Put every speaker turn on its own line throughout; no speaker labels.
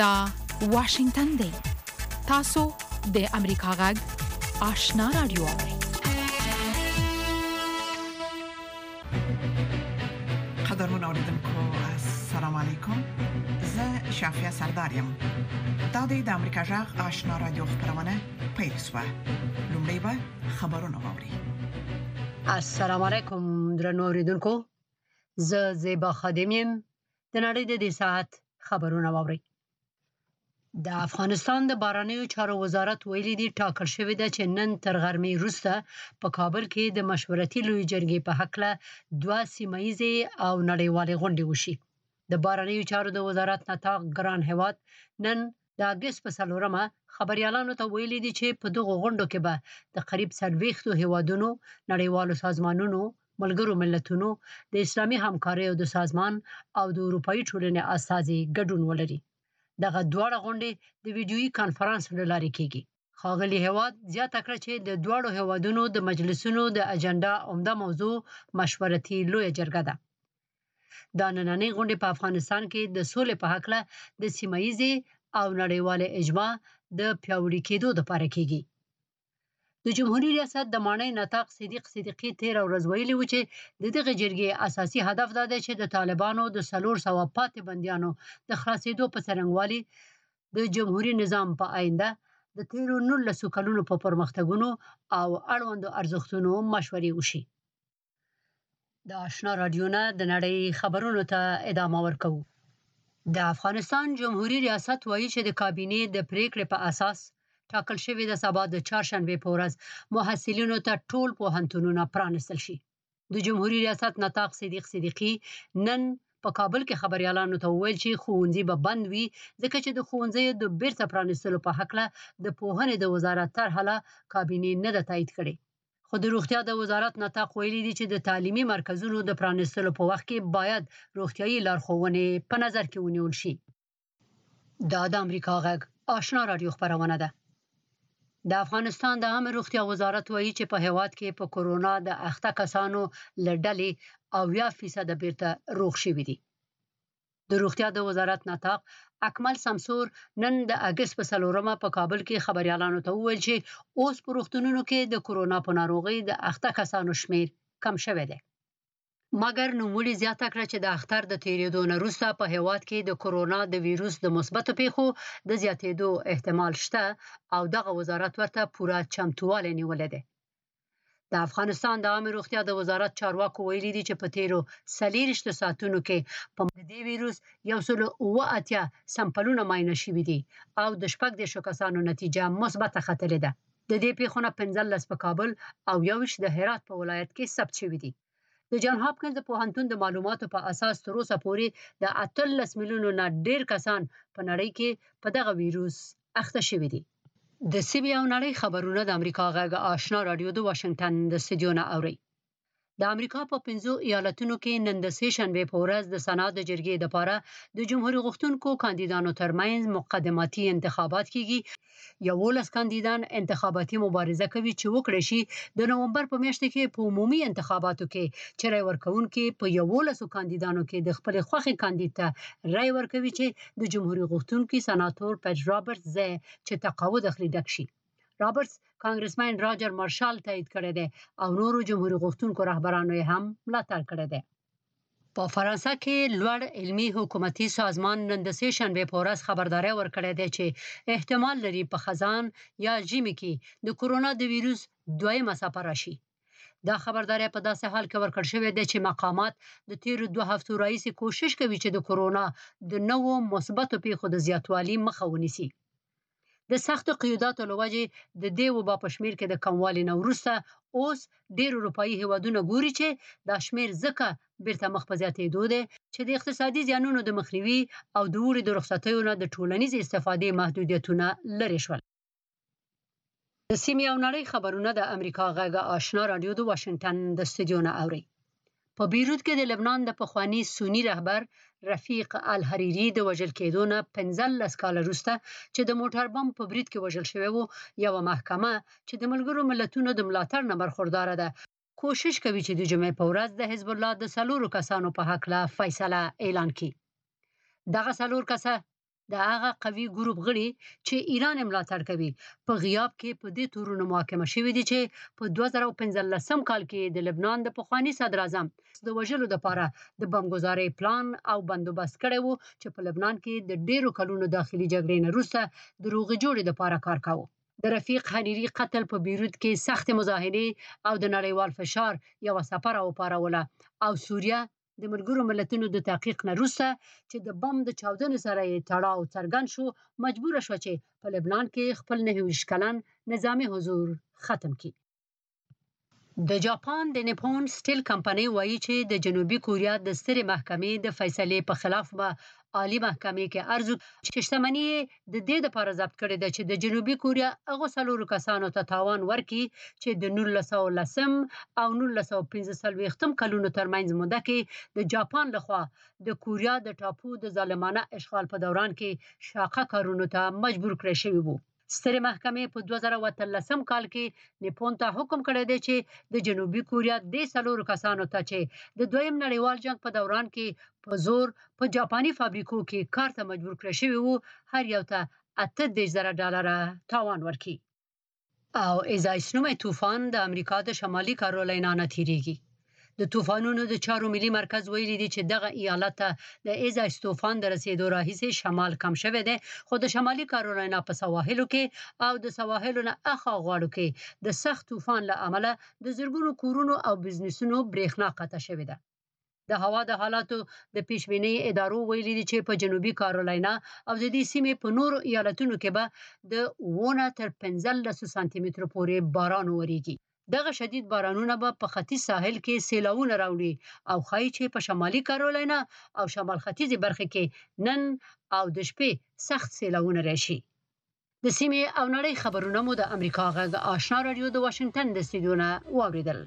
دا واشنگتن دی. تاسو د امریکا غږ آشنا رادیو اورئ.
قدرمن اوریدونکو السلام علیکم. زه شافیا سردارم. دا د امریکا غږ آشنا رادیو خبرونه پیل شوه. لومړی به خبرونه واوري.
السلام علیکم درنو اوریدونکو. زه زیبا خادمیم. د نړۍ د دې ساعت خبرونه واوري. د افغانستان د بهرنیو چارو وزارت ویلي دی ټاکل شوې ده چې نن تر غرمې وروسته په کابل کې د مشورتي لوی جرګې په هکله 2 سیمه‌ییزې او نړیوالې غونډې وشي. د بهرنیو چارو د وزارت نطاق ګران هیواد نن د اگست په 4مه خبريالانو ته ویلي دي چې په دغه غونډو کې به د قریب 40 هیوادونو، نړیوالو سازمانونو، ملګرو ملتونو، د اسلامي همکاریو د سازمان او د اروپאי ټولنې استازي ګډون ولري. دغه دواړه غونډې د ویډیويي کانفرنس له لارې کیږي. ښاغلي هیواد زیاته کړه چې د دواړو هیوادونو د مجلسونو د اجنډا عمده موضوع مشورتي لوی جرګه ده. دا نننۍ غونډې په افغانستان کې د سولې په هکله د سیمه‌ییزې او نړیوالې اجماع د پیاوړي کېدو لپاره کیږي. د جمهوریت ریاست د مانی نطاق صدیق صدیقی 13 ورځ ویلي و چې د دغه جرګې اساسي هدف دا دی چې د طالبانو د 400 پاتې بنديانو د خلاصېدو په څرنګوالي د جمهوریت نظام په آینده د 13 کلونو په پرمختګونو او اړوندو ارزښتونو مشورې وشي. د آشنا رادیو نه د نړۍ خبرونو ته ادامه ورکوو. د افغانستان جمهوریت ریاست وایي چې د کابینې د پریکړې په اساس ټاکل شوی د سبا د چهارشنبه په ورځ محصلینو ته ټول پوهنتونونه پرانستل شي. د جمهوریت ریاست نطاق صدیق صدیقی نن په کابل کې خبريالانو ته وویل چې ښوونځي به بند وي ځکه چې د ښوونځیو د بیرته پرانستلو په هکله د پوهنې د وزارت طرحه له کابینې نه ده تایید کړې. خو د روغتیا د وزارت نطاق ویلي دی چې د تعلیمي مرکزونو د پرانستلو په وخت کې باید روغتیايي لارښوونې په نظر کې ونیول شي. دا د امریکا غږ آشنا رادیو خبرونه ده. د افغانستان د عامه روغتیا وزارت وایي چې په هیواد کې په کورونا د اخته کسانو لړډلې 80% بیرته روغ شوي دي. د روغتیا د وزارت نطاق اکمل سمسور نن د اگست په 4مه په کابل کې خبريالانو ته وویل چې اوس په روغتونونو کې د کورونا په ناروغۍ د اخته کسانو شمیر کم شوی دی. مګر نوموړي زیاته کړه چې د اختر د تیریدو نه وروسته په هیواد کې د کورونا د ویروس د مثبتو پیښو د زیاتېدو احتمال شته او دغه وزارت ورته پوره چمتووالی نیولی دی. د افغانستان د عامه روغتیا د وزارت چارواکو ویلي دي چې په تیرو 40 ساعتونو کې په دې ویروس 180 سمپلونه معاینه شوي دي او د 14 کسانو نتیجه مثبته ختلې ده. د دې پیښو نه 15 په کابل او 21 د هرات په ولایت کې ثبت شوي دي. د جان هاپکینز د پوهنتون د معلوماتو په اساس تر اوسه پورې د 18 میلیونو نه ډیر کسان په نړۍ کې په دغه ویروس اخته شوي دي. د سیمې او نړۍ خبرونه د امریکا غږ آشنا رادیو د واشنگټن د استودیو نه اوري. د امریکا په 5 ایالتونو کې نن د سه شنبه په ورځ د سنا د جرګې لپاره د جمهوریت غوښتونکو کاندیدانو ترمنځ مقدماتي انتخابات کیږي. 11 کاندیدان انتخاباتي مبارزه کوي چې وکړي شي د نومبر په میاشت کې په عمومي انتخاباتو کې چې رای ورکوونکي په 11 کاندیدانو کې د خپل خوښي کاندید ته رای ورکوي چې د جمهوریت غوښتونکو سناتور پټ رابرټس چې تقاعد اخلي ډک شي. رابرټس کانګرسمن راجر مارشال تایید کړی دی او نورو جمهوریت غوښتونکو رهبرانو هم ملاتړ کړی دی. په فرانسه کې لوړ علمي حکومتي سازمان نن د سه شنبه په ورځ خبرداري ورکړې ده چې احتمال لري په خزان یا ژمي کې د کورونا د ویروس دویمه څپه راشي. دا خبرداري په داسې حال کې ورکړل شوې ده چې مقامات د تیرو 2 هفتو راهیسې کوشش کوي چې د کورونا د نوو مثبتو پیښو د زیاتوالي مخه ونیسي. د سختو قیوداتو لوجې د دې وبا په شمیر کې د کموالي نه وروسته اوس ډېر اروپאי هیوادونه ګوري چې دا شمیر ځکه بیرته مخ په زیاتېدو دی چې د اقتصادي زیانونو د مخنیوي او د اوړي د رخصتیو نه د ټولنیز استفادې محدودیتونه لرې شول. د سیمې او نړۍ خبرونه د امریکا غږ آشنا رادیو د واشنگټن د استودیو نه اوري. په بیروت کې د لبنان د پخوانی سنی رهبر رفیق الحریری د وژل کېدو نه 15 کال وروسته چې د موټر بم په برید کې وژل شوی و، یو محکمه چې د ملګرو ملتونو د ملاتړ نه برخوردار ده کوشش کوي چې د جمعې په ورځ د حزب الله د 4 کسانو په حق لا فیصله اعلان کړي. دغه 4 کسه د هغه قوي ګروپ غړي چې ایران ملاتړ کوي په غیاب کې په دې تورونو محاکمه شوې دي چې په 2015 کال کې د لبنان د پخوانی صدر اعظم د وژلو لپاره د بمګذارۍ پلان او بندوبست کړی وو چې په لبنان کې د ډیرو کلونو داخلي جګړې نه وروسته د روغ جوړې لپاره کار کاوه. د رفیق حریری قتل په بیروت کې سخت مظاهرې او د نړیوال فشار یو سفر او پاروله او سوریه د ملګرو ملتونو د تحقیق نه وروسته چې د بم د چاودنې سره یې تړاو څرګند شو مجبور شو چې په لبنان کې خپل 29 کلن نظامی حضور ختم کړي. د جاپان د نیپون سټیل کمپنۍ وایي چې د جنوبي کوریا د سترې محکمې د فیصلې په خلاف به عالی محکمې کې ارزو چې شتمنۍ د دې لپاره ضبط کړې ده چې د جنوبي کوریا هغو څلورو کسانو ته تاوان ورکړي چې د 1910 او 1945 کلونو ترمنځ موده کې د جاپان لخوا د کوریا د ټاپو د ظالمانه اشغال په دوران کې شاقه کارونو ته مجبور کړی شوی وو. سترې محکمې په 2013 کال کې نیپون ته حکم کړی دی چې د جنوبي کوریا د څلورو کسانو ته چې د دویم نړیوال جنگ په دوران کې په زور په جاپاني فابریکو کې کار ته مجبور کړی شوی وو هر یو ته $38,000 تاوان ورکړي. او ایزایس نومي طوفان د امریکا د شمالي کارولینا نه تیریږي. د طوفانونو د چارو ملي مرکز ویلي دی چې دغه ایالت ته د ایزایس طوفان د رسیدو راهیسې شمال کم شوی دی خو د شمالي کارولینا په سواحلو کې او د سواحلو نه اخوا غاړو کې د سخت طوفان له امله د زرګونو کورونو او بزنسونو برېښنا قطع شوې ده. د هوا د حالاتو د پیشبینۍ ادارو ویلي دي چې په جنوبي کارولینا او د دې سیمې په نورو ایالتونو کې به د 1 تر 15 سانتي مترو پورې باران وریږي. دغه شدید بارانونه به په ختیځ ساحل کې سیلاوونه راوړي او ښایي چې په شمالي کارولینا او شمال ختیځي برخه کې نن او د شپې سخت سیلاوونه راشي. د سیمې او نړۍ خبرونه مو د امریکا غږ آشنا رادیو د واشنگټن د استودیو نه واوریدل.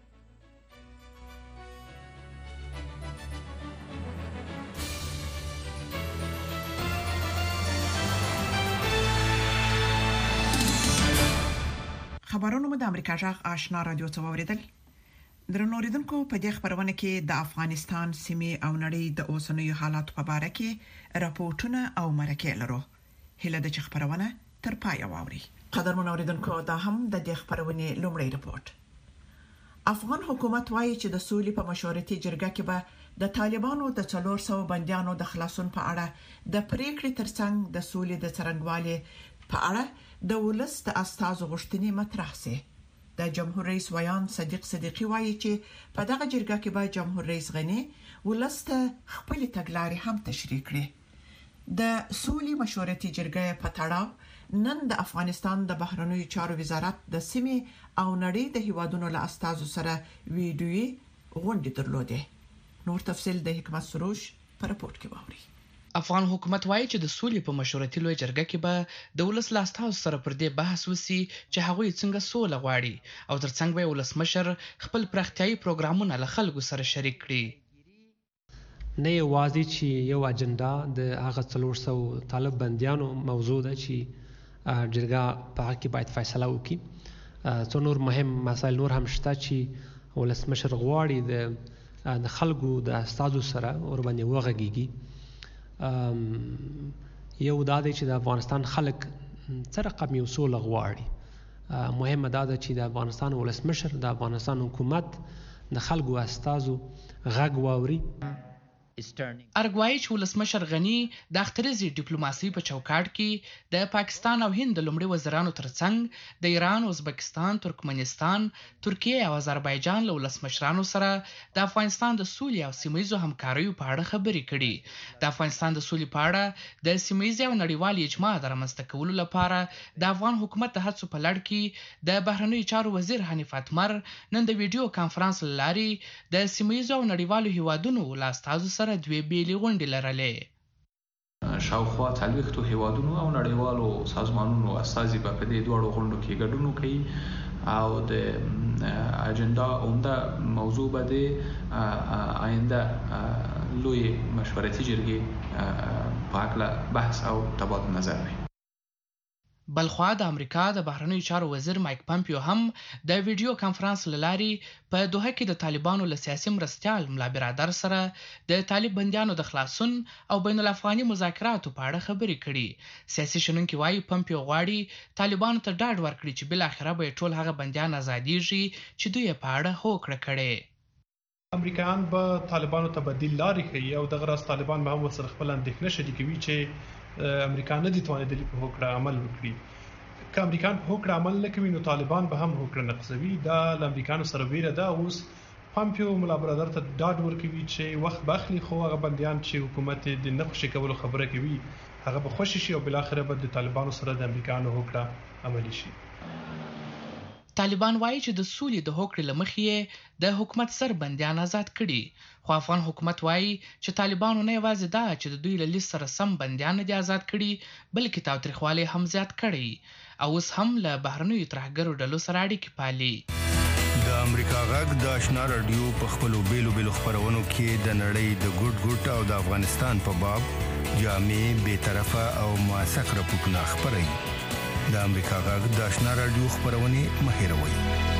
خبرونه مو د امریکا جغ آشنا رادیو څخه اوریدل. درنو اوریدونکو په دې خبرونه کې د افغانستان سیمې او نړۍ د اوسنیو حالاتو په اړه کې راپورټونه او مرکې لرو. هله د خبرونه تر پای واوري. قدرمن اوریدونکو دا هم د دې خبرونه لومړی راپورټ. افغان حکومت وايي چې د سولې په مشورتي جرګه کې به د طالبانو د 400 بنديانو د خلاصون په اړه د پریکړې ترڅنګ د سولې د څرنګوالي په اړه د ولس د استازو غوښتنې مطرح سي. د جمهور رئیس ویان صدیق صدیقی وایي چې په دغه جرګه کې به جمهور رئیس غنی ولس ته خپل تګلارې هم تشریح کړي. د سولې مشورتي جرګه په تړاو نن د افغانستان د بهرنیو چارو وزارت د سیمې او نړۍ د هیوادونو له استازو سره ویډیويي غونډه درلوده. نور تفصیل د حکمت سروش په راپورټ کې واوري.
افغان حکومت وایي چې د سولې په مشورتي لوی جرګه کې به د ولس لاستاو سره پر دې بحث وسی چې هغوی څنګه سوله غواړي او ترڅنګ به ولسمشر خپل پراختیايي پروګرامونه له خلکو سره شریک کړي.
نه یوازې چې یو اجنډا د هغه 400 طالب بنديانو موضوع ده چې جرګه په حق کې باید فیصله وکړي. څو نور مهم مسایل نور هم شته چې ولسمشر غواړي د خلکو د استازو سره ور باندې وغږیږي. یو دا دی چې د افغانستان خلک څه رقم یو سوله غواړي. مهمه دا ده چې د افغانستان ولسمشر د افغانستان حکومت د خلکو استازو غږ واوري.
ارګوایي چې ولسمشر غنی د اخترزي ډیپلوماسي په چوکاټ کې د پاکستان او هند د لومړي وزیرانو ترڅنګ د ایران، ازبکستان، ترکمنستان، ترکیه او آذربایجان له ولسمشرانو سره د افغانستان د سولې او سیمایي همکاریو په اړه خبرې کړي. د افغانستان د سولې په اړه د سیمایي او نړیوال اجماع د رامنځته کولو لپاره د افغان حکومت د هڅو په لړ کې د بهرنیو چارو وزیر حنیف اتمر نن د ویډیو کانفرنس لاري د سیمایي او نړیوالو هیوادونو لاستازو سره دوی بیلې غونډې لرلې.
شاوخوا 40 هیوادونو او نړیوالو سازمانونو استازي په دې دوړو غونډو کې ګډون کوي او د اجنډا عمده موضوع به د آینده لوی مشورتي جرګې په اړه بحث او تبادله نظر وي.
بلخوا د امریکا د بهرنیو چارو وزیر مایک پامپیو هم د ویډیو کانفرنس له لارې په دوحه کې د طالبانو له سیاسي مرستیال ملا برادر سره د طالب بندیانو د خلاصون او بین الافغاني مذاکراتو په اړه خبرې کړي. سیاسي شنونکي وایي پامپیو غواړي طالبانو ته ډاډ ورکړي چې بالاخره به ټول هغه بندیان ازادېږي چې دوی په اړه هوکړه کړې.
امریکایان به طالبانو ته بدیل لارې ښیي او دغه راز طالبان به هم ورسره خپل اندېښنه شریکوي چې امریکا نه دي توانېدلي په هوکړه عمل وکړي. که امریکایان په هوکړه عمل نه کوي نو طالبان به هم هوکړه نقضوي. دا له امریکایانو سره ویره ده. اوس پامپیو ملا برادر ته ډاډ ورکوي چې وخت به اخلي خو هغه بندیان چې حکومت د نه خوشي کولو خبره کوي هغه به خوشي شي او بالاخره به د طالبانو سره د امریکایانو هوکړه عملي شي.
طالبان وایي چې د سولې د هوکړې له مخې د حکومت سر بندیان آزاد کړي، خو افغان حکومت وایي چې طالبانو نه یوازې دا چې د دوی له لیست سره سم بندیان نه دي آزاد کړي بلکې تاوتریخوالی هم زیات کړی او اوس هم له بهرنیو ترهګرو ډلو سره اړیکې پالي.
د امریکا غږ د آشنا رادیو په خپلو بیلو بیلو خپرونو کې د نړۍ د ګوټ ګوټ او د افغانستان په باب جامع بیطرفه او موثق راپورټونه خپروي. د امریکا غږ د آشنا رادیو خبرونه مهیروي.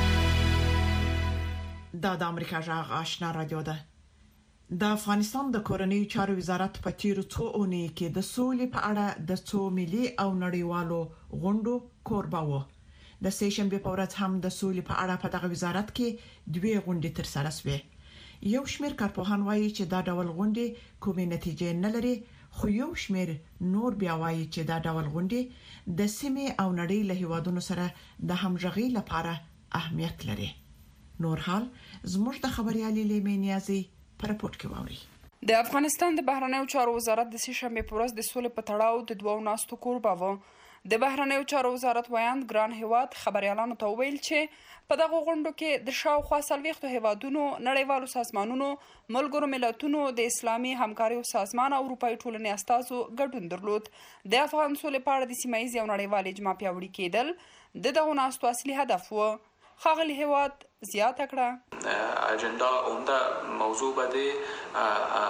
د امریکا غږ آشنا رادیو ده. د افغانستان د کورنیو چارو وزارت په تیرو څو اونۍ کې د سولې په اړه د څو ملي او نړیوالو غونډو کوربه و. د سیشنبه په ورځ هم د سولې په اړه په دغه وزارت کې دوه غونډې ترسره شوې. یو شمېر کارپوهان وایي چې دا ډول غونډې کومې نتیجې نه لري، خو یو شمېر نور بیا وایي چې دا ډول غونډې د سیمې او نړۍ له هیوادونو سره د همغږي لپاره اهمیت لري. نور حال زموږ د خبريالي لیمې نیازي پر رپورت کې ووري.
د افغانستان د بهرنیو چارو وزارت د سیشنبه په ورځ د سولې په تړاو د دوو ناستو کوربه و. د بهرنیو چارو وزارت ویاند ګران هیواد خبريالانو ته ویل چې په دغه غونډو کې د شاوخوا 40 هیوادونو، نړیوالو سازمانونو، ملګرو ملتونو، د اسلامي همکارۍ سازمان او اروپאי ټولنې استازو ګډون درلود. د افغان سولې په اړه د سیمه ییز او نړیوال اجماع پیاوړي کېدل د دغه ناستو اصلي هدف و. خاغلی هیواد زیاته کړه
اجنډا عمده موضوع بده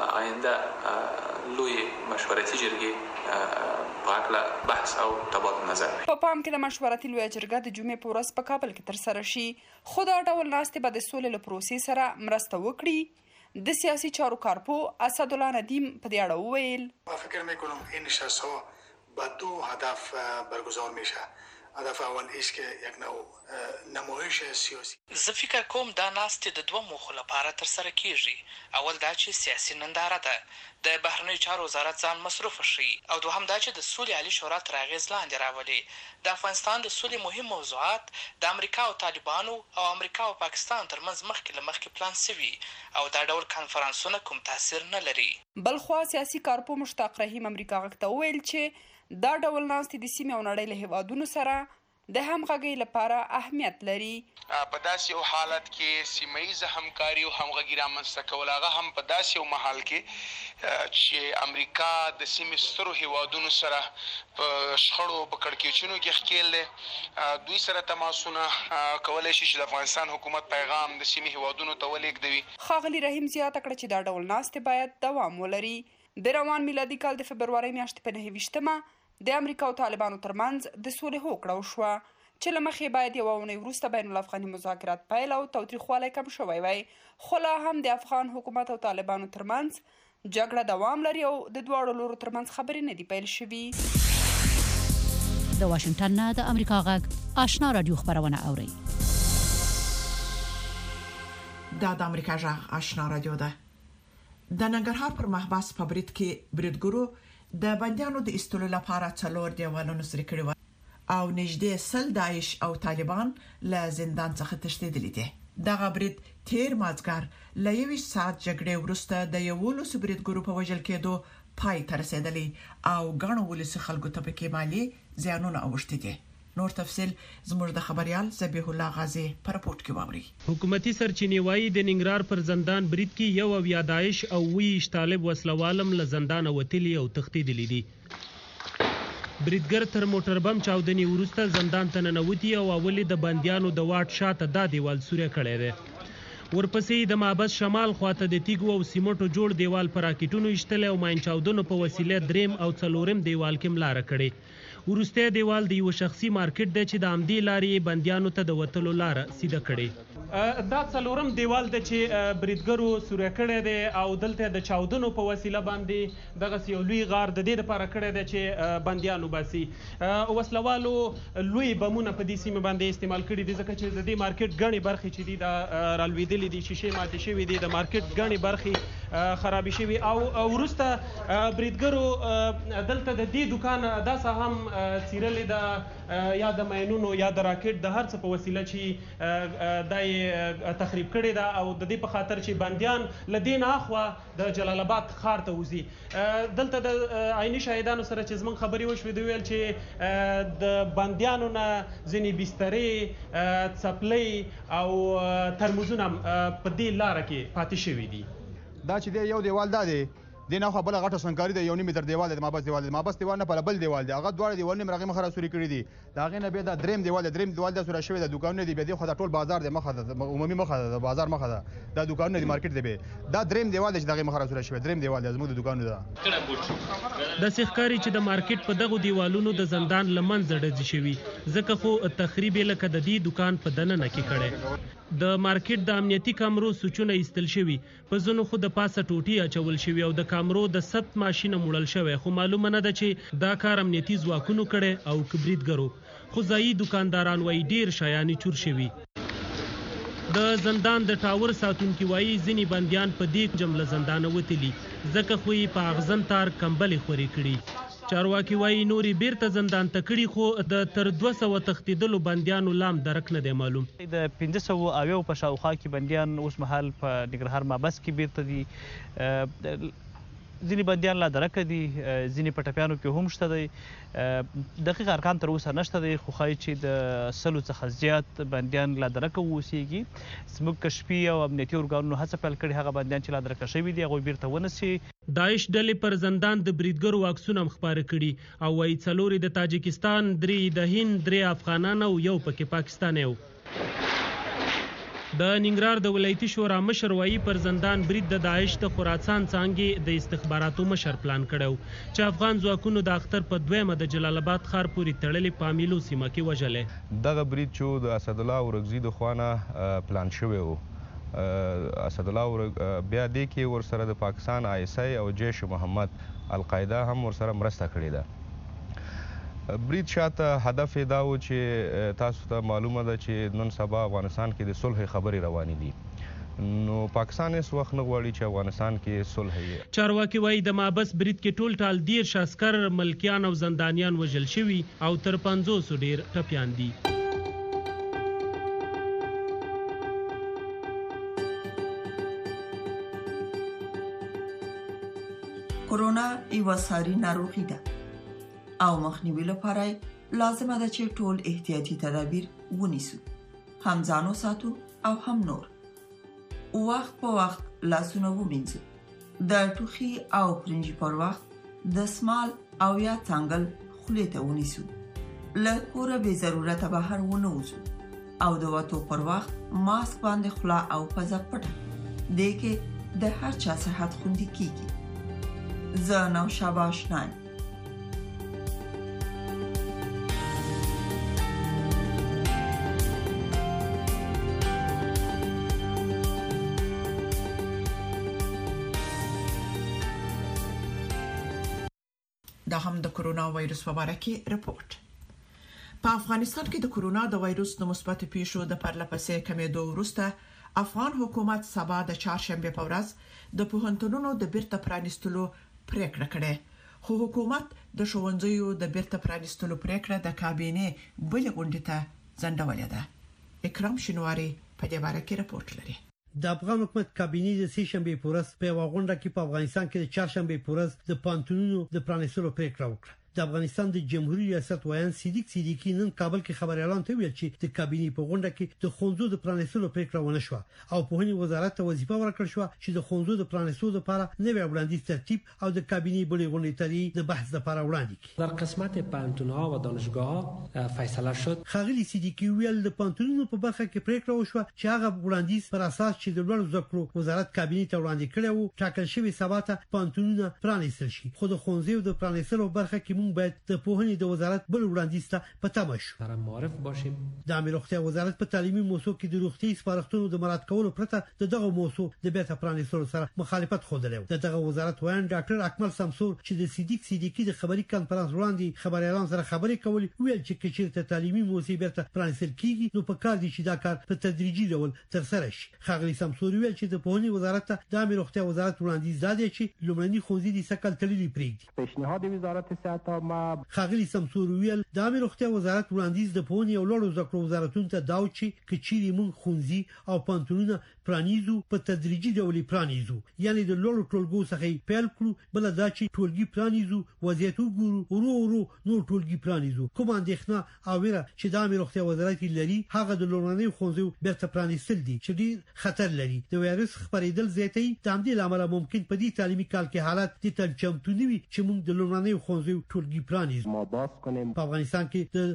آینده لوی مشورتي جرګې پاکله بحث او تبادله نظر
په پام کې د مشورتي لوی جرګه د جمعې په ورځ په کابل کې ترسره شي. خو دا ډول ناستې به د سولې له پروسې سره مرسته وکړي. د سیاسي چارو کارپو اسدالله ندیم په دې اړه وویل
فکر میکنم این نشست‌ها با دو هدف برگزار میشه. هدف اول است که یک نوع نمایش سیاسی.
زه فکر کوم دا ناستې د دوه موخو لپاره ترسره کیږي. اول دا چې سیاسي ننداره ده، د بهرنیو چارو وزارت ځان مصروف شي، او دوهم دا چې د سولې عالی شورا تر اغېز لاندې راولي. د افغانستان د سولې مهم موضوعات د امریکا او طالبانو او امریکا او پاکستان ترمنځ مخکې له مخکې پلان شوي او دا ډول کانفرنسونه کوم تاثیر نه لري.
بلخوا سیاسي کارپو مشتاق رحیم امریکا غږ ته ویل چې دا ډول ناستې د سیمې او نړۍ له هیوادونو سره د همغږۍ لپاره اهمیت لري.
په داسې یو حالت کې سیمه ییزه همکاري او همغږي رامنځته کول هغه هم په داسې یو مهال کې چې امریکا د سیمې سترو هیوادونو سره په شخړو په کړکېچونو کې ښکېل دی، دوی سره تماسونه کولی شي چې د افغانستان حکومت پیغام د سیمې هیوادونو ته ولېږدوي.
ښاغلي رحیم زیاته کړه چې دا ډول ناستې باید دوام ولري. د روان میلادي کال د فبرورۍ میاشتې په 9 د امریکا او طالبانو ترمنځ د سولې هوکړه وشوه چې له مخې باید یوه اونۍ وروسته بین الافغاني مذاکرات پیل او تاوتریخوالی کم شوی وای، خو لا هم د افغان حکومت او طالبانو ترمنځ جګړه دوام لري او د دواړو لورو ترمنځ خبرې نه دي پیل شوي.
د واشنگټن نه د امریکا غږ آشنا رادیو خبرونه اوري.
د امریکا غږ آشنا رادیو ده. د ننګرهار پر محبس په برید کې بریدګرو د بندیانو د استولو لپاره 4 دیوالونو سره کړی و او نږدې 100 داعش او طالبان له زندان څخه تښتېدلي دي. دغه برید تیر مازګر له 1 ساعت جګړې وروسته د 11 بریدګرو په وژل کېدو پای ته رسیدلی او ګڼو ولسي خلکو ته پکې مالي زیانونه اوښتي دي. نور تفصيل زموږ د خبريال ذبیح الله غازی پر رپورت کې ووري.
حکومتي سرچینې وایي د ننګرهار پر زندان برید کې یو او یا داعش او 20 طالب وسلوالم له زندان وتلی او تښتېدلي دي. بریدګر تر موټر بم چاودنې وروسته زندان ته ننوتی او اولې د بندیانو د واټ شاته دا دیوال سوری کړی دی. ورپسې د محبس شمال خواته د تیګو او سیمټو جوړ دیوال پر راکټونو ایشتل او ماین چاودنو په وسیله دریم او څلورم دیوال کې ملاره کړي.
وروستی دیوال د یو شخصي مارکیټ دی چې د همدې لارې بندیانو ته د وتلو لاره سیده کړې.
دا څلورم دیوال دی چې بریدګرو سوری کړی دی او دلته د چاودنو په وسیله باندې دغسې یو لوی غار د دې دپاره کړی دی چې بندیان وباسي. وسلوالو لوی بمونه په دې سیمه باندې استعمال کړي دي ځکه چې د دې مارکیټ ګڼې برخې چې دي دا رالوېدلې دي، شیشې ماتې شوي دي، د مارکیټ ګڼې برخې خرابې شوي. او وروسته بریدګرو دلته د دې دوکان داسې هم څیرلې ده یا د ماینونو یا د راکټ د هر څه په وسیله چې دا یې تخریب کړې ده او د دې په خاطر چې بندیان له دې نه اخوا د جلال آباد ښار ته وځي. دلته د عیني شاهدانو سره چې زموږ خبرې وشوې دوی ویل چې د بندیانو نه ځینې بسترې، څپلۍ او ترموزونه په دې لاره کې پاتې شوي دي.
دا چې دی یو دیوال دا دی، دې نه خو بله غټه سنګکاري ده، 1.5 متر دیوال دی، د مابس دیوال دی، مابس دیوال نه بل دیوال دی، هغه دواړه دیوالونه مې هغې مخه را سوري کړي دي. د هغې نه بیا دا درېیم دیوال دی، درېیم دیوال دا سوری شوی ده، دوکانونه دي، بیا دې خوا دا ټول بازار دی، مخه ده عمومي مخه ده، د بازار مخه ده، دا دوکانونه دي، مارکیټ دی. بیا دا درېیم دیوال دی چې د هغې مخه را سوری شوی، درېیم دیوال دی زموږ د دوکانونو ده.
داسې ښکاري چې د مارکیټ په دغو دیوالونو د زندان له منځه ډزې شوي، ځکه خو تخریب یې لکه د دې دوکان په دننه کې کړی. د مارکیټ د امنیتي کامرو سوچونه ایستل شوي، په ځینو خو د پاسه ټوټې اچول شوي او د کامرو د ست ماشینه موړل شوی، خو معلومه نه ده چې دا کار امنیتي ځواکونو کړی او که بریدګرو. خو ځایي دوکانداران وایي ډیر شیانې چور شوي. د زندان د ټاور ساتونکي وایي ځینې بندیان په دې جمله زندانه وتلي، ځکه خو یې په اغزن تار کمبلې خورې کړي. چارواکي وایي نورې بیرته زندان ته کړي، خو د تر 200 تښتېدلو بندیانو لام درک نه دی معلوم.
د 500 په شاوخوا کې بندیان اوس مهال په ننګرهار مابس کې بیرته دي. ځینې بندیان لا درکه دي، ځینې په ټپیانو کې هم شته دی. دقیق ارقام تر اوسه نشته دی، خو ښایي چې د 100 څخه زیات بندیان لا درکه واوسېږي. زموږ کشفي او امنیتي ارګانونو هڅه پیل کړې هغه بندیان چې لا درکه شوي دي هغوی بیرته ونسي.
داعش ډلې پر زندان د بریدګرو عکسونه هم خپاره کړي او وایي 4 د تاجکستان، 3 د هند، 3 افغانان او یو پکې پاکستانی و. د ننګرهار د ولایتي شورا مشر وایي پر زندان برید د داعش د خراسان څانګې د استخباراتو مشر پلان کړی چې افغان ځواکونو د اختر په 2 د جلال آباد ښار پورې تړلې پامیلو سیمه کې وژلی.
دغه برید چې د اسدالله اورکزي د خوا نه پلان شوی و، اسدالله بیا دې کې ورسره د پاکستان ISI او جیش محمد القاعده هم ورسره مرسته کړې ده. برید شاته هدف یې دا و چې تاسو ته معلومه ده چې نن سبا افغانستان کې د صلح خبرې روانې دي، نو پاکستان هیڅ وخت نه غواړي چې افغانستان کې صلح وي.
چارواکي وایي د مابس برید کې ټول ټال 10 عسکر، ملکیان او زندانیان وژل شوي او تر 500 ډیر ټپیان دي.
کرونا یوه ساري ناروغي ده او مخنیوي لپاره لازمه ده چې ټول احتیاطي تدابیر ونیسو، هم ځان وساتو او هم نور. وخت په وخت لاسونه ومینځو، د ټوخي او پرنجي پر وخت دستمال او یا څنګل خولې ته ونیسو، له کوره بې ضرورته بهر ونه وځو او د وتو پر وخت ماسک باندې خوله او پزه پټه، دې کې د هر چا صحت خوندي کیږي. زه نوشابه آشنا یم.
دا هم د کرونا وایروس په اړه کې رپورت. په افغانستان کې د کرونا د وایروس د مثبت پیښو د پرلپسې کمیدو وروسته افغان حکومت سبا د چهارشنبه په ورځ د پوهنتونونو د بیرته پرانیستلو پریکړه کړې، خو حکومت د ښوونځیو د بیرته پرانیستلو پریکړه د کابینې بل غونډې ته ځنډولې ده. اکرام شینواری په دې اړه کې رپورت لري.
د افغان حکومت کابینې د سې شنبه په ورځ په غونډه کې په افغانستان کې د چهارشنبه په ورځ د پانتونونو د پرانیستلو پریکړه وکړه. د افغانستان د جمهوریت ریاست وایان صدیق صدیقی نن کابل کې خبريالان ته ویل چې د کابینې په غونډه کې د ښوونځو د پرانیستلو پریکړه ونه شو او په هني وزارت ته وظیفه ورکړل شو چې د ښوونځو د پرانیستلو لپاره نوې وړاندیز ترتیب او د کابینې بلې غونډې تری د بحث لپاره وړاندې کړي.
در قسمت پانتونها و دانشگاه‌ها فیصله شد.
خغلی صدیقی ویل د پانتونونو په برخه کې پریکړه وشوه چې هغه وړاندیز پر اساس چې د لوړ زده کړو وزارت کابینې ته وړاندې کړي وو ټاکل شوی سبا ته پانتونونه پرانیستل شي، خو د ښوونځیو د پرانیستلو برخه کې موږ باید د پوهنې د وزارت بل وړاندیز ته په تمه شو.
سره معرف باشیم.
د امیر روغتیا وزارت په تعلیمي موضوع کې د روغتي سپارښتنو د مراعات کولو پرته دغه موضوع د بیرته پرانیستلو سره مخالفت خوده. دغه وزارت وایي ډاکټر اکمل سمسور چې د صدیقي د خبري کانفرنس وړاندې خبريالان سره خبرې کولې ویل چې کچېرته تعلیمي موضوع بیرته پرانیستل کیږي نو په کار دي چې دا کار په تدریجي ډول ترسره شي. خاغلی سمسور ویل چې د پوهنې وزارت ته د امیر روغتیا وزارت وړاندیز دادی چې لومړني ښوونځي د سکل تللي پرېږدي.
پیشنهاد وزارت صحت ما
خاغلی سمسور ویل د امیر روغتیا وزارت وړاندیز د پوهنې او لوړو زده کړو وزارتونو ته دا و چې کچېري موږ ښوونځي او پانتونونه پرانیزو په تدریجي ډول پرانیزو، یعنی د لوړو ټولګو څخه پیل کړو، بل دا چې ټولګي پرانیزو وضعیت وګورو ورو نور ټولګي پرانیزو. کوم اندېښنه او ویره چې د امیر روغتیا وزارت لري هغه د لومړني ښوونځیو بیرته پرانیستل دي چې ډیر خطر لري. د وایرس خپرېدل زیاتې د همدې لامل ممکن په دې تعلیمي کال کې حالت د تلچمتونی وي چې موږ د لومړني ښوونځیو ټولګي پرانیزو. په افغانستان کې د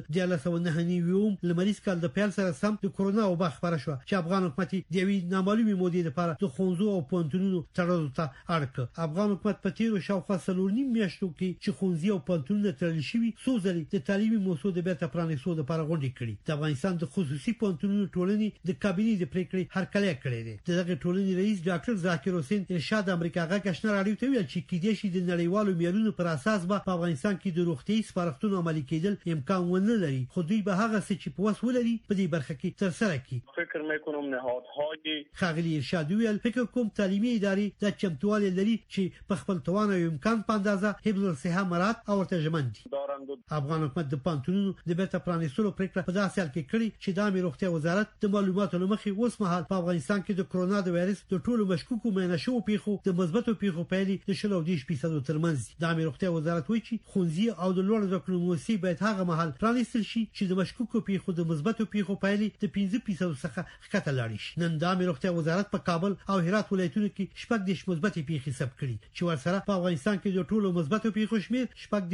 1999 لمریز کال د پیل سره سم د کورونا وبا خبره شو چې افغان حکومت د یوې نامعلومې مودې لپاره د ښوونځو او پوهنتونونو تړلو ته اړ کړ. افغان حکومت په تیرو شاوخوا 3.5 میاشتو کې چې ښوونځي او پوهنتونونه تړل شوي څو ځلې د تعلیمي موضوع د بیرته پرانیستلو لپاره غونډې کړې. د افغانستان د خصوصي پوهنتونونو ټولنې د کابینې د پریکړې هرکلی کړی دی. دغه ټولنې رئیس ډاکټر ذاکر حسین ارشاد امریکا غږ آشنا راډیو ته ویل چې کېدای شي د نړیوالو معیارونو پر اساس به په افغانستان کې د روغتي سپارښتنو عملي کېدل امکان ونه لري، خو دوی به هغه څه چې په وس ولري په دې برخه کې ترسره کړي.
فکر میکنم نهادهای
خاغلی ارشاد ویل فکر کوم تعلیمي ادارې د چمتووالی لري چې په خپل توان او امکان په اندازه حفظ الصحه مراعات او ترجمن دي. افغان حکومت د پانتونونو د بیرته پرانیستلو پریکړه په داسې حال کې کړې چې د امیر روغتیا وزارت د معلوماتو لمخې اوس مهال په افغانستان کې د کرونا د وایرس د ټولو مشکوکو معاینه شوو پیښو د مثبتو پیښو پایلې د 20% ترمنځ دي. د امیر روغتیا وزارت وایي چې ښوونځي او د لوړو زده کړو مؤسسې باید هغه مهال پرانیستل شي چې د مشکوکو پیښو د مثبتو پیښو پایلې د 15% څخه ښکته لاړې شي. نن د امیر روغتیا وزارت په کابل او هرات ولایتونو کې 18 مثبتې پیښې ثبت کړي چې ورسره په افغانستان کې د ټولو مثبتو پیښو شمېر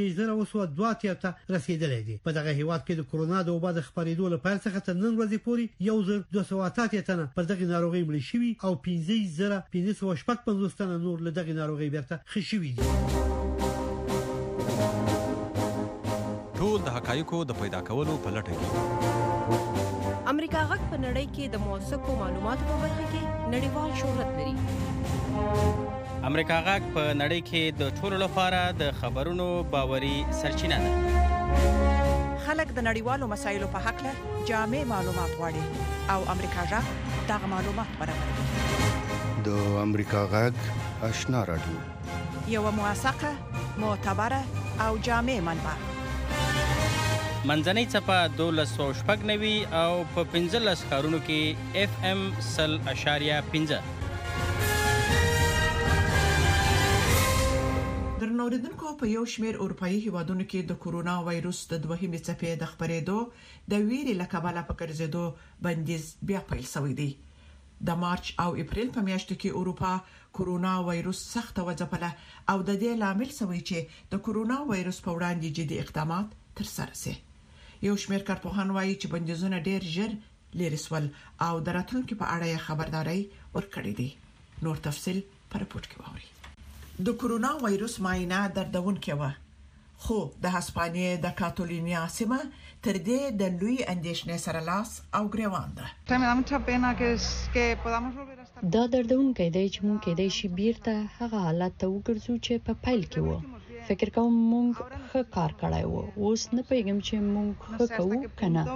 18,202 ته رسیدلی دی. په دغه هیواد کې د کورونا د وبا د خپرېدو لپاره څخه تر نن ورځې پورې 1288 تنه پر دغه ناروغي مړ شوي او 15,555 تنه نور له دغه ناروغي بیرته ښه شوي دي.
ټول د حقایقو د پیدا کولو په لټه کې
امریکا غږ په نړۍ کې د موثقو معلوماتو په برخه کې نړیوال شهرت لري.
امریکا غږ په نړۍ کې د ټولو لپاره د خبرونو باوري سرچینه ده.
خلک د نړیوالو مسایلو په حق له جامع معلومات غواړي او امریکا غږ دغه معلومات برابروي.
د امریکا غږ آشنا راډیو
یو موثقه، معتبره او جامع منبع.
منځنۍ څپه 1290 او په 15 ښارونو کې FM 100.5.
درنوریدونکو په یو شمېر اروپאי هیوادونو کې د کورونا وایروس د دوهمې څپې د خپرېدو د ویرې له کبله په ګرځېدو بندیز بیا پیل شوی دی. د مارچ او اپریل په میاشتو کې اروپا کورونا وایروس سخت وځپله او د دې لامل شوی چې د کورونا وایروس په وړاندې جدي اقدامات ترسره شي. یو شمېر کارپوهان وایي چې بندیزونه ډېر ژر لرې شول او د راتلونکي په اړه خبرداري ورکړې دي. نور تفصیل په رپورټ کې واورئ. د کورونا وایروس معاینه دردونکې و، خو د هسپانیې د کاتالونیا سیمه تر دې د لوی اندېښنې سره لاس او ګریوان ده.
دا دردونکې دی چې مونږ کېدای شي بیرته هغه حالت ته وګرځو چې په پیل کې و. فکر کوم مونږ ښه کار کړی و، اوس نه پوهیږم چې مونږ ښه کوو که نه.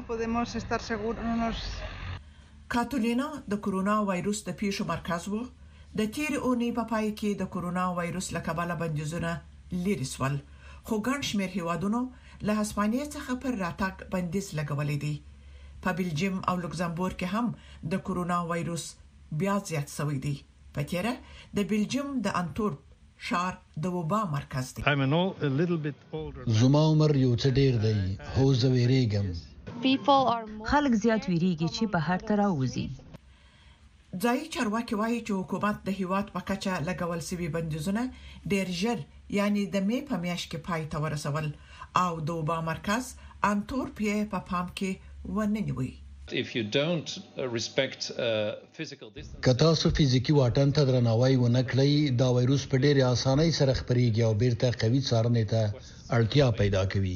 کاتالونیا د کورونا وایروس د پیښو مرکز و. د تیر اونۍ په پای کې د کورونا وایروس له کبله بندیزونه لرې شول، خو ګڼ شمېر هیوادونو له هسپانیې څخه پر راتګ بندیز لګولې دي. په بلجیم او لوکزامبورګ کې هم د کورونا وایروس بیا زیات شوی دی. په تیره د بلجیم د انتورپ ښار د وبا مرکز دی.
زما عمر یو څه ډیر دی، هو زه ویریږم.
خلک زیات ویریږي چې بهر ته راوځي.
ځایي چارواکي وایي چې حکومت د هیواد په کچه لګول شوي بندیزونه ډېر ژر، یعنی د می په میاشت کې پای ته ورسول او د وبا مرکز انتورپ په پام کې وننوي.
که تاسو فزیکی واټن ته درناوی ونه کړئ دا وایروس په ډېرې اسانۍ سره خپرېږي او بیرته قوي څارنې ته اړتیا پیدا کوي.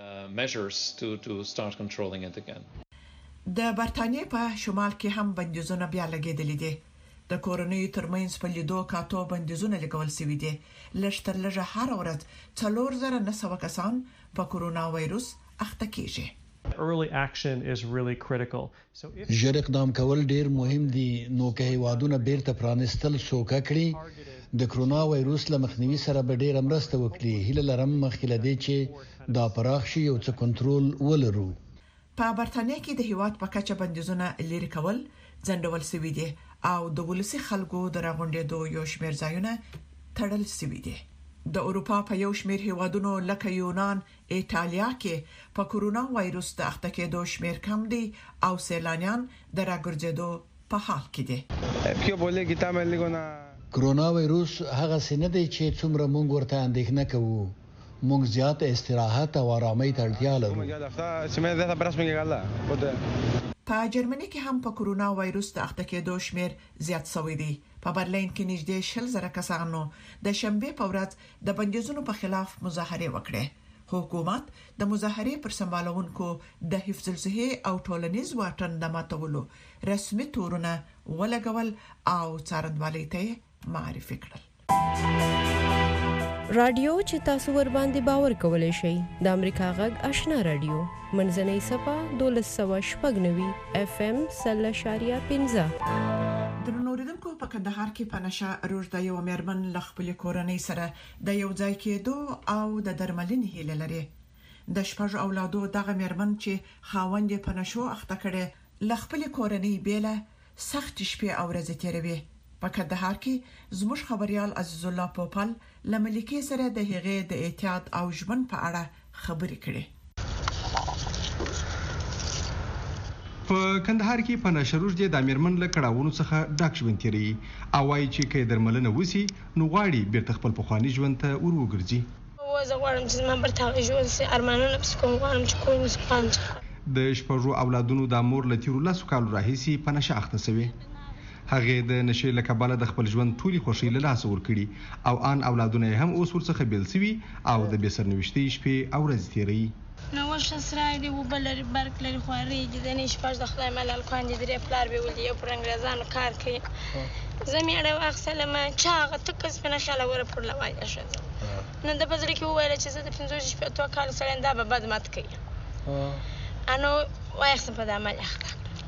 د برتانیې په شمال کې هم بندیزونه بیا لګېدلي دي. د کورونیو ترمنځ په لیدو کاتو بندیزونه لګول شوي دي. لږ تر لږه هر ورځ 4900 کسان په کورونا وایروس اخته کیږي.
ژر اقدام کول ډیر مهم دي. نو که هیوادونه بیرته پرانستل سوکه کړي د کرونا وایروس له مخنیوي سره به ډیر مرسته وکړي. هیله لرم مخکې له دې چې دا پراخ شي یو څه کنټرول ولرو.
په برتانیې کې د هیواد په کچه بندیزونه لري کول ځنډول شوي دي او د ولسي خلکو د راغونډېدو یو شمېر ځایونه تړل شوي دي. د اروپا په یو شمېر هیوادونو لکه یونان، ایټالیا کې په کورونا وایروس د اخته کېدو شمېر کم دي او سیلانیان د راګرځېدو په حال کې دي.
کرونا وایروس هغه څه نه دی چې څومره موږ ورته اندېښنه کوو. موږ زیات استراحت او آرامۍ ته اړتیا لرو.
په جرمني کې هم په کورونا وایروس د اخته کېدو شمېر زیات شوی دی. په برلین کې نږدې 100,000 کسانو د شنبه په ورځ د بندیزونو په خلاف مظاهره وکړه. حکومت د مظاهره پر سمبالونکو د حفظ الصحه او ټولنیز واټن د ماتولو رسمي تورونه ولګول او څارنوالۍ ته معرفي کړل.
رادیو چې تاسو ور باندې باور کولای شئ د امریکا غږ آشنا رادیو منځنۍ صفه 1290 FM 0.15.
د نوریدونکو په کندهار کې په نشه روزدا یو مېرمن ل خپل کورنۍ سره د یو ځای کېدو او د درملنې هیله لري. د شپږ اولادو دغه مېرمن چې خاوند په نشو اخته کړي ل خپل کورنۍ بیله سخت شپې او ورځې تیروي. په کندهار کې زموږ خبريال عزیز الله پوپل لملکی سره د هغې د احتیاط او ژوند په اړه خبرې کړې.
په کندهار کې په نشروج د امیرمن له کړهونو څخه ډاک ژوند تیری او وايي چې کې درملنه وسی نو غواړي بیرته خپل پخوانی ژوند ته وروګرځي.
زه غواړم چې زما برته ژوند سي ارمانونه پس کوم غواړم چې کوم سپانج.
د شپږو اولادونو د مور لتیرو لاسو کال راهیسي په نشه اخته سوي. هغه د نشې له کبله د خپل ژوند ټولي خوشي له لاس ورکړي او ان اولادونه هم اوس ورڅخه بیل سوي او د بسرنوشتي شپې او ورځې تیری.
نو ورشه سره دی وبلری برک لري خواري د نه شپږ د خدای ملال کاندې درې پلار به ولې یو پر انګريزانو کار کوي. زميړه واخسلمه چاغه تکس په نشاله ور پر لوای شو. نو د بازار کې وایي چې زه د 15 شپې تو کال سره انده به بد مات کوي. انو وایخسم په عمل اخته.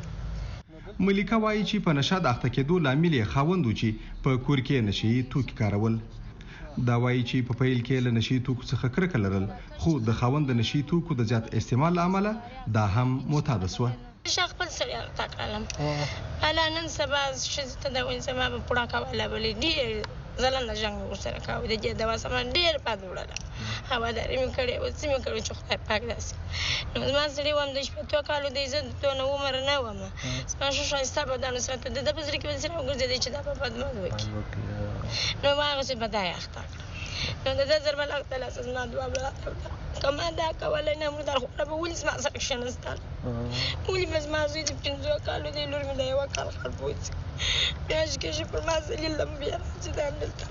ملیکا وایي چې په نشه د اخته کېدو لامل یې خاوندو چې په کور کې نشي توکي کارول. دا وایي چې په پیل کې له نشي توکو څخه کرکه لرل خو د خاوند د نشي توکو د زیات استعمال عمله دا هم معتاد شو.
شخ خپل سره تاکلم انا نن سبا چې ته دا وین سما په پړه کاوله بلې دی زلند جنگ ورسره کاوه د دې دوا سم ډیر پاد وړله هوا درې مې کړې و چې مې کړې چې خدای پاک داسې نو ما سړي وم د شپې تو کالو د عزت ته نو عمر نه وم ما شایسته بدن سره د بزرګ کې سره وګرځېدې چې دا په بدمن وکی نو ما غوښه بدای اخته نو د ضرب الله تعالی اساس دعا بلا کما دا کولای نه مردار خو په ولې سم سکشن استل ولې بس ما زوی د 15 کالو د لور مې دا یو کال خربوت بیاش کې چې پر ما زلي لمبیا چې دا دلته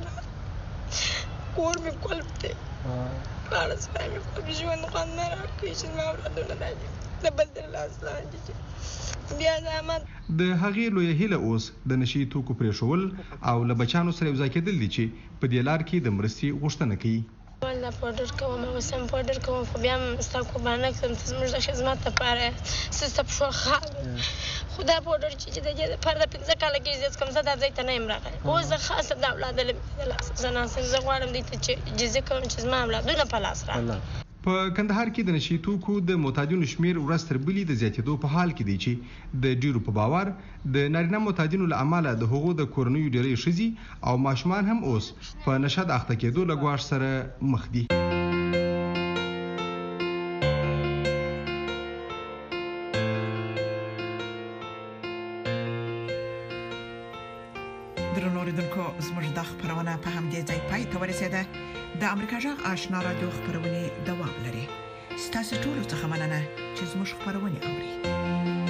کور مې کولته خلاص مې کوم ژوند خاندان راکې چې ما ولادونه راځي د بدل لاس لاندې بیا زحمت
د هغې لویه هیله اوس د نشي توکو پرېښول او له بچانو سره یوځای کېدل دي چې په دې لار کې د مرستې غوښتنه کوي.
والله پاودر کوم او سم پاودر کوم خو بیا مستا کو باندې کوم چې موږ د خدمت لپاره سیستم شو خال خدا پاودر چې د دې پر د 15 کال کې زیات کوم زړه ځای ته نه امراغه او زه خاصه د اولاد له زنان زه غواړم دې ته چې جزې کوم چې ما اولادونه په لاس را
په کندهار کې د نشي توکو د معتادینو شمیر ورځ تر بلې د زیاتېدو په حال کې دی چې د ډیرو په باور د نارینه معتادینو له امله د هغو د کورنیو ډېرې ښځې او ماشومان هم اوس په نشه د اخته کېدو له ګواښ سره مخ دي.
درنوریدونکو زموږ د خبرونه په همدې ځای پای ته ورسېده. د امریکا جغ آشنا رادیو خبرونه دوام لري. ستاسو ټول څه مننه چې زموږ خبرونه اوري.